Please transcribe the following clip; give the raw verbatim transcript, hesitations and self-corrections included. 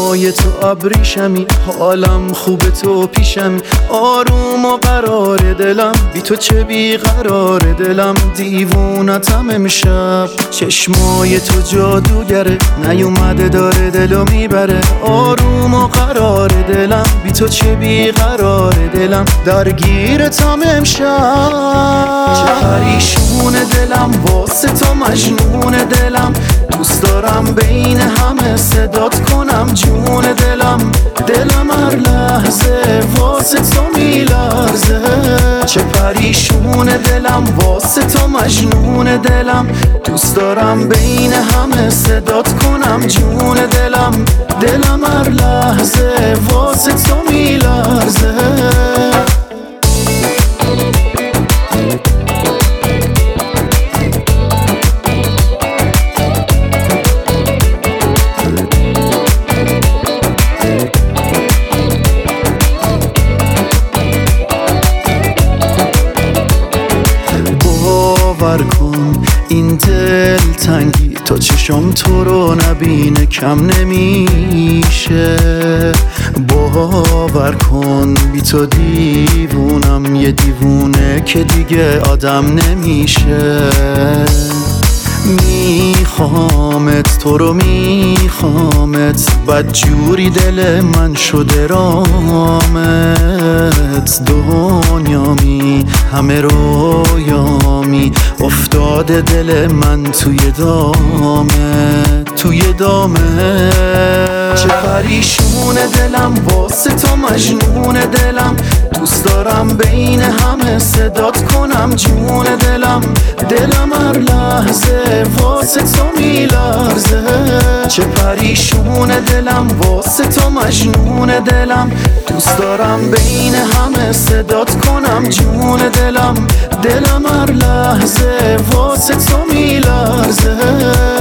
چشمای تو ابریشمی، حالم خوبه تو پیشمی، آروم و قرار دلم، بی تو چه بی قرار دلم، دیوونتم امشب. چشمای تو جادوگره، نیومده داره دلو میبره، آروم و قرار دلم، بی تو چه بی قرار دلم، درگیرتم امشب. چه پریشون دلم واسه تو مجنون دلم، دوست دارم بین همه صدات کنم جون دلم، دلم هر لحظه واسه تو میلرزه. چه پریشون دلم واسه تو مجنون دلم، دوست دارم بین همه صدات کنم جون دلم، دلم هر لحظه واسه تو میلرزه. باور کن این دل تنگی تا چشم تو رو نبینه کم نمیشه، باور کن بی تو دیوونم، یه دیوونه که دیگه آدم نمیشه. میخوامت تو رو میخوامت، بدجوری دل من شده رامت، دنیامی همه رویامی، افتاده دل من توی دامت توی دامت. چه پریشون دلم واسه تو مجنون دلم، دوست دارم بین همه صدات کنم جون دلم، دلم هر لحظه واسه تو میلرزه. چه پریشون دلم واسه تو مجنون دلم، دوست دارم بین همه صدات کنم جون دلم، دلم هر لحظه واسه تو میلرزه.